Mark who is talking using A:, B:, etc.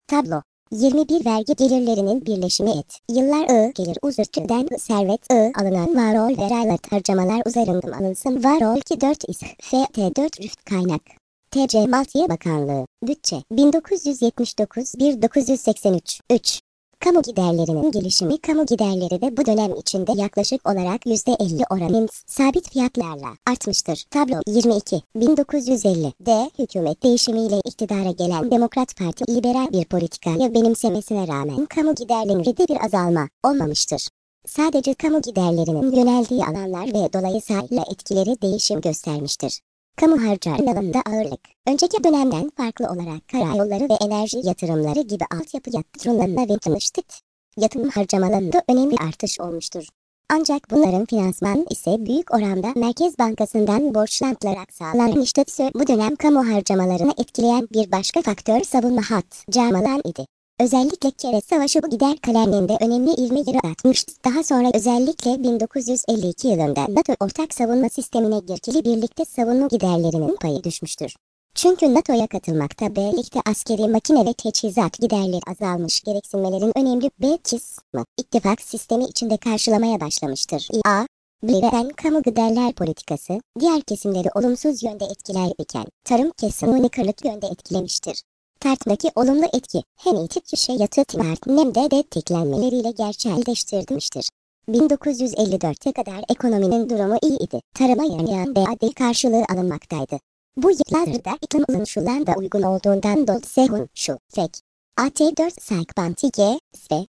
A: Tablo 21 vergi gelirlerinin birleşimi et. Yıllar gelir uzurtudan servet alınan varol ve raylat harcamalar üzerinden alınsın varol ki 4 is FT4 rüft kaynak. TC Maliye Bakanlığı Bütçe 1979-1983 3. Kamu giderlerinin gelişimi. Kamu giderleri de bu dönem içinde yaklaşık olarak %50 oranın sabit fiyatlarla artmıştır. Tablo 22. 1950 D. Hükümet değişimiyle iktidara gelen Demokrat Parti liberal bir politikaya benimsemesine rağmen kamu giderlerinde bir azalma olmamıştır. Sadece kamu giderlerinin yöneldiği alanlar ve dolayısıyla etkileri değişim göstermiştir. Kamu harcamalarında ağırlık, önceki dönemden farklı olarak karayolları ve enerji yatırımları gibi altyapı yatırımlarına verilmiştir. Yatırım harcamalarında önemli artış olmuştur. Ancak bunların finansman ise büyük oranda Merkez Bankası'ndan borçlanarak sağlanmıştır. Bu dönem kamu harcamalarını etkileyen bir başka faktör savunma harcamaları idi. Özellikle Kere Savaşı bu gider kaleminde önemli ivme yaratmıştır. Daha sonra özellikle 1952 yılında NATO ortak savunma sistemine girkili birlikte savunma giderlerinin payı düşmüştür. Çünkü NATO'ya katılmakta birlikte askeri makine ve teçhizat giderleri azalmış, gereksinmelerin önemli bir kısmı ittifak sistemi içinde karşılamaya başlamıştır. A. Birden kamu giderler politikası, diğer kesimleri olumsuz yönde etkilerken, tarım kesimini kırık yönde etkilemiştir. Tartımdaki olumlu etki hem eğitim yatırım hem de desteklenmeleriyle gerçekleştirilmiştir. 1954'e kadar ekonominin durumu iyiydi. Tarıma yarayan BAD karşılığı alınmaktaydı. Bu yıllarda iklim ılımşulan da uygun olduğundan dolayı şu fek. AT4 Sakbanti G.